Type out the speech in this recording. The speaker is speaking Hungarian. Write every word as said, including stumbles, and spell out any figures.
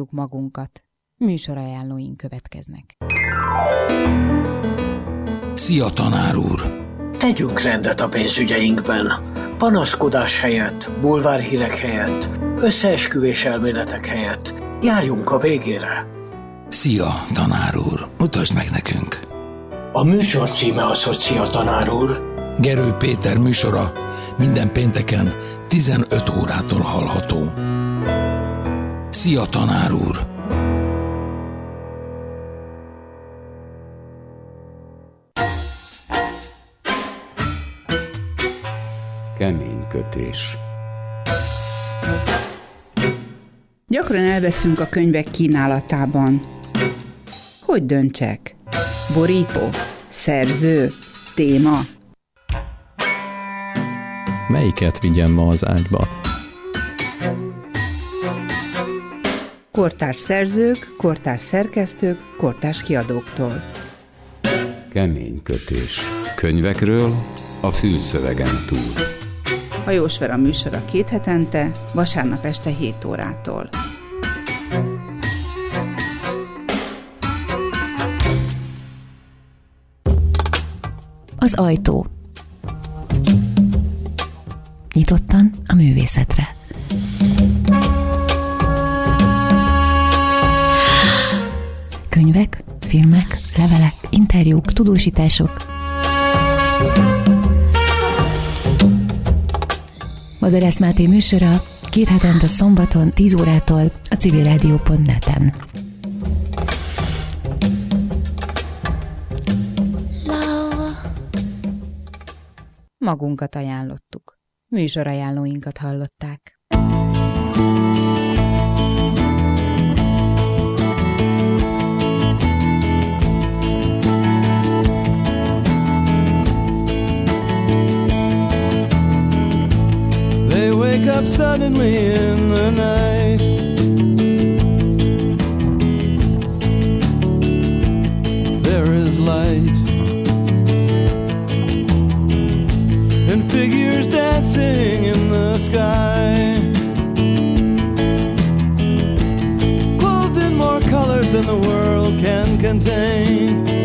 Halljuk magunkat. Műsorajánlóink következnek. Szia, tanár úr! Tegyünk rendet a pénzügyeinkben. Panaszkodás helyett, bulvárhírek helyett, összeesküvés elméletek helyett járjunk a végére. Szia, tanár úr! Mutasd meg nekünk! A műsor címe az, hogy Szia, tanár úr! Gerő Péter műsora minden pénteken tizenöt órától hallható. Szia, tanár úr! Keménykötés. Gyakran elveszünk a könyvek kínálatában. Hogy döntsek? Borító? Szerző? Téma? Melyiket vigyem ma az ágyba? Kortárs szerzők, kortárs szerkesztők, kortárs kiadóktól. Keménykötés. Könyvekről a fülszövegen túl. Hajós Vera műsora két hetente, vasárnap este hét órától. Az ajtó. Nyitottan a művészetre. Könyvek, filmek, levelek, interjúk, tudósítások. Madarász Máté műsora két hetente szombaton tíz órától a civilrádió pont net-en. Magunkat ajánlottuk. Műsorajánlóinkat hallották. They wake up suddenly in the night. There is light and figures dancing in the sky, clothed in more colors than the world can contain.